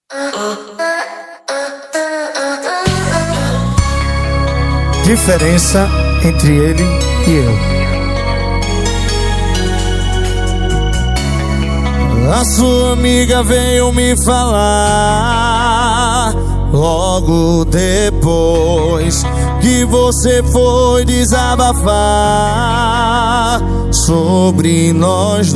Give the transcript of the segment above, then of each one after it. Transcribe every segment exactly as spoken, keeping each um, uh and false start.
Diferença entre ele e eu. A sua amiga veio me falar logo depois que você foi desabafar sobre nós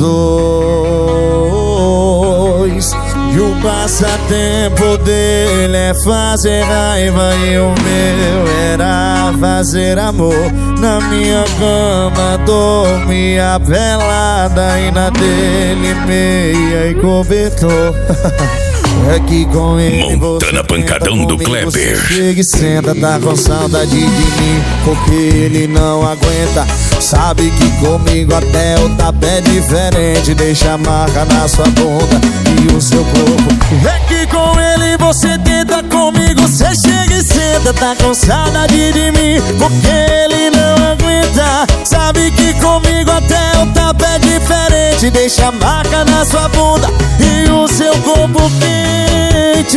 dois. E o passatempo dele é fazer raiva e o meu era fazer amor. Na minha cama dormia pelada e na dele meia e cobertor. É que com ele Montana Pancadão do Kleber. Chega e senta, tá com saudade de mim, porque ele não aguenta. Sabe que comigo até o tapa é diferente. Deixa a marca na sua bunda e o seu corpo. É que com ele você tenta, comigo cê chega e senta, tá com saudade de mim, porque ele não aguenta. Sabe que comigo até o tapa é diferente. Deixa a marca na sua bunda e o seu corpo quente.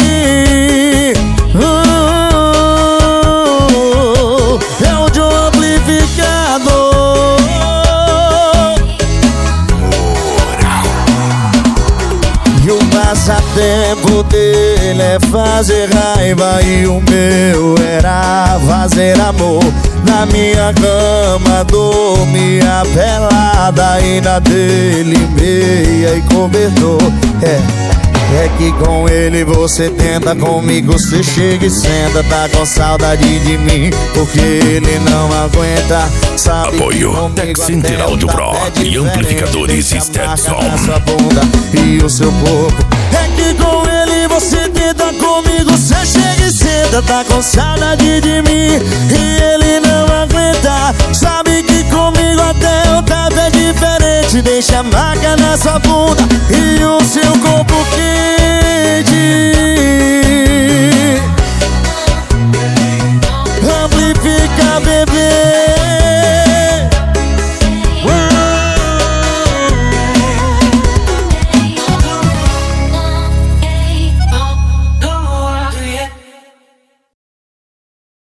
uh, É o de um amplificador. E o passatempo dele é fazer raiva e o meu era fazer amor. Na minha cama dormia pelada e na dele meia e cobertor. É, é que com ele você tenta, comigo você chega e senta, tá com saudade de mim, porque ele não aguenta. Sabe apoio Tech Center Audio Pro e amplificadores Stetson. E o seu corpo. É que com ele você tenta, comigo você chega e senta, tá com saudade de mim e ele não aguenta. Sabe que comigo até o tapa é diferente. Deixa a marca na sua bunda e o seu corpo quente.